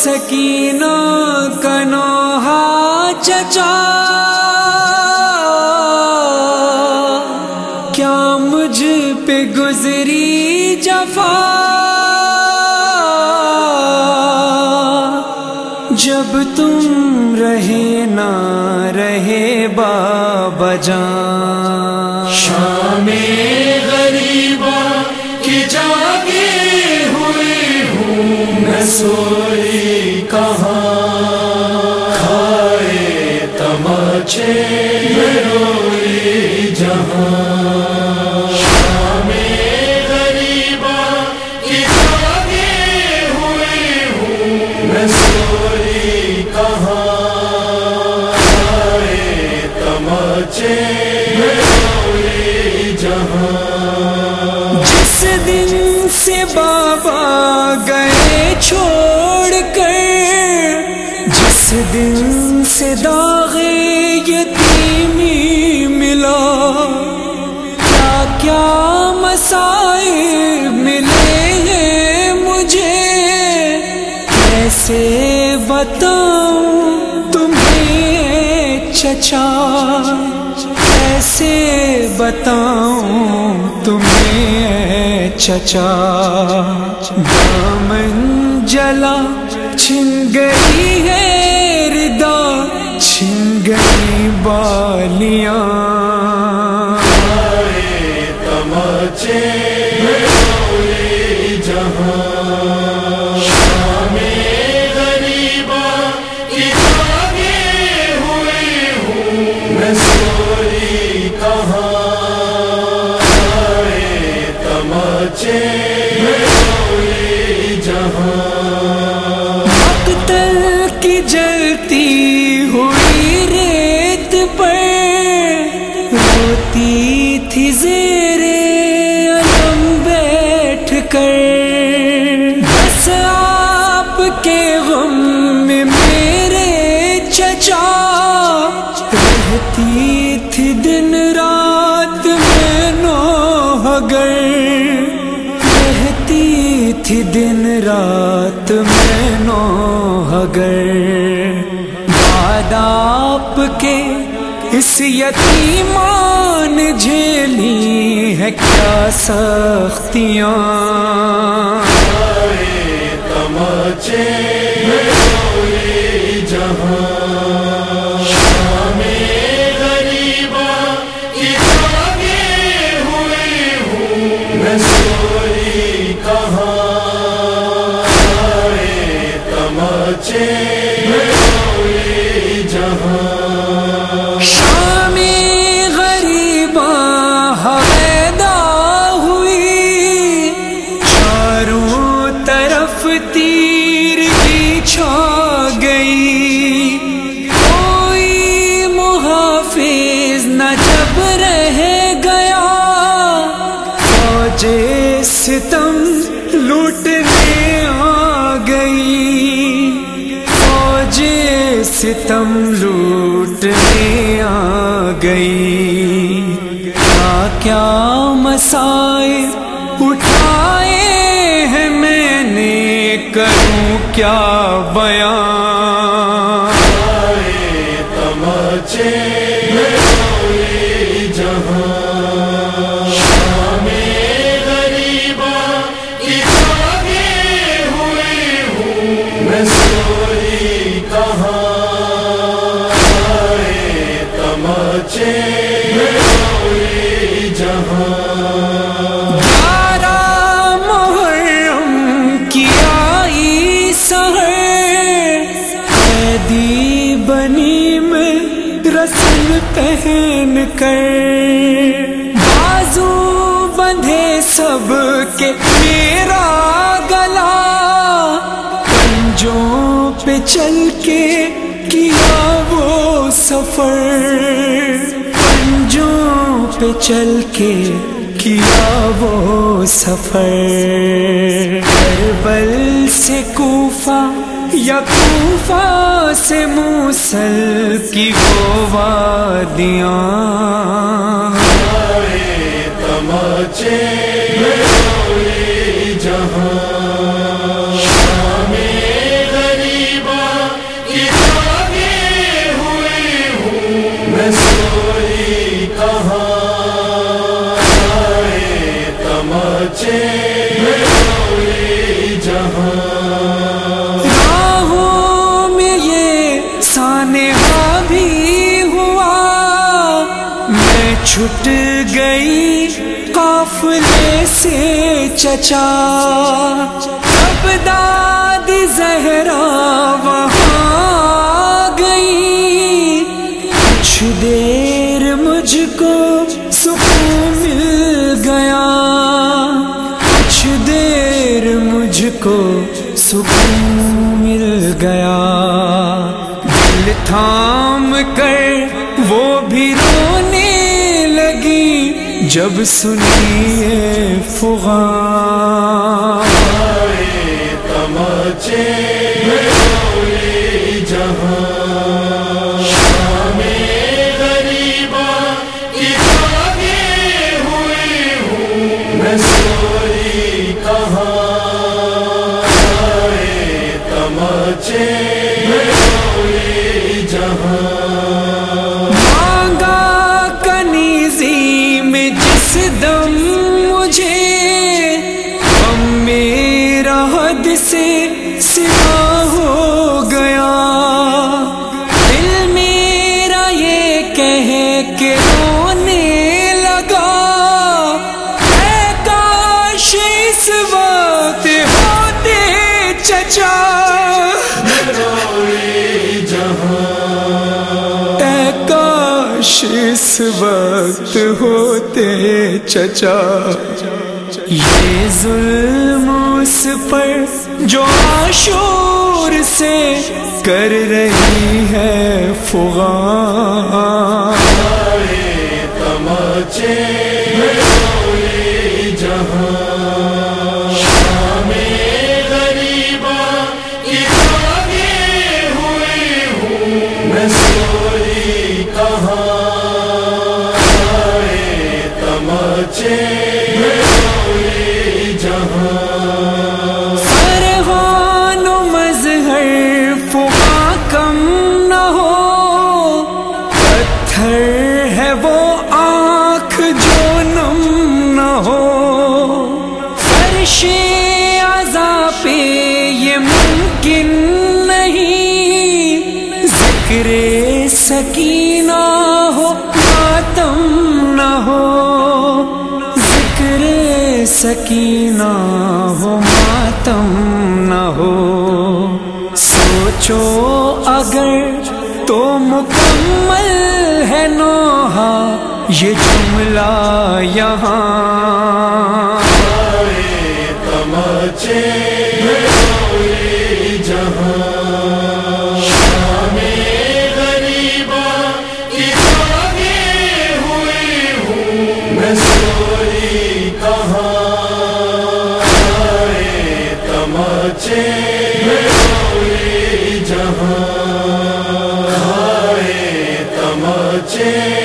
سکینہ کا نوحہ چچا، کیا مجھ پہ گزری جفا، جب تم رہے نہ رہے بابا جان، شام غریبا کی جاگے ہوئے ہوں، میں سوئی کہاں کھائے تماچے میں روئی جہاں، شام غریبا کی جاگے ہوئے ہوں، میں سوئی کہاں کھائے تماچے میں روئی جہاں، جس دن سے بابا گئے چھوڑ کر، جس دن سے داغ یتیمی ملا، کیا کیا مصائب ملے ہیں مجھے، کیسے بتاؤں تمہیں چچا، کیسے بتاؤں تمہیں چچا، دامن جلا چھن گئی ہے ردا، چھن گئی بالیاں، تماچے میں روئی جہاں، شام غریبا کی جاگے ہوئے ہوں، میں سوئی کہاں کھائے تماچے میں روئی جہاں، مقتل کی جلتی ہوئی ریت پر روتی تھی زیر علم بیٹھ کر، بس آپ کے غم میں میرے چچا رہتی تھی دن رات میں نوحگر، رہتی تھی دن رات میں نوحگر، بعد آپ کے اس یتیمان جھیلی ہے کیا سختیاں، تماچے میں روئی جہاں، شام غریبا کی جاگے ہوئے ہوں، میں سوئی کہاں کھائے تماچے میں روئی جہاں، شام غریباں حویدا ہوئی، چاروں طرف تیرگی چھا گئی، کوئی محافظ نہ جب رہ گیا، فوج ستم لوٹنے آ گئی، فوج ستم لوٹنے آ گئی، کیا کیا مصائب اٹھائے ہیں میں نے، کروں کیا بیان، تماچے میں روئی جہاں، شام غریبا کی جاگے ہوئے ہوں، میں سوئی کہاں کھائے تماچے میں روئی جہاں، 11 محرم کی آئی سحر، قیدی بنی میں رسل پہن کر، بازو بندھے سب کے میرا گلا، پنجوں پہ چل کے کیا وہ سفر، پنجوں پہ چل کے کیا وہ سفر، کربل سے کوفہ یا کوفہ سے موصل کی وہ وادیاں، تماچے میں روئی جہاں، شام غریبا چچا اب دادی زہرا وہاں گئی، کچھ دیر مجھ کو سکون مل گیا، کچھ دیر مجھ کو سکون مل گیا، دل تھام کر وہ بھی رونے لگی جب سنی یہ فغان، تماچے میں کوئی جہاں، شام غریبا کی آگے ہوئی ہوں میں سوئی کہاں، تماچے میں کوئی جہاں، مانگا کنیزی میں جس دم مجھے، غم میرا حد سے سوا ہو گیا، دل میرا یہ کہہ کے رونے لگا، اے کاش اس وقت ہوتے چچا، اے کاش اس وقت ہوتے چچا، یہ ظلم اس پر جو عاشور سے کر رہی ہے فغان، تماچے میں کوئی جہاں، شام غریبا کی آگے ہوئی ہوں میں سوئی کہاں، تماچے میں کوئی جہاں، فرحان و مظہر فغاں کم نہ ہو، پتھر ہے وہ آنکھ جو نم نہ ہو، فرش عزا پہ یہ ممکن نہیں، ذکر سکینہ ہو ماتم نہ ہو، ذکر سکینہ ہو ماتم نہ ہو، سوچو اگر تو مکمل ہے نوحہ یہ جملہ یہاں، تماچے میں کوئی جہاں، شام غریبا کی آگے ہوئی ہوں میں سوئی کہاں، تماچے میں کوئی جہاں، تماچے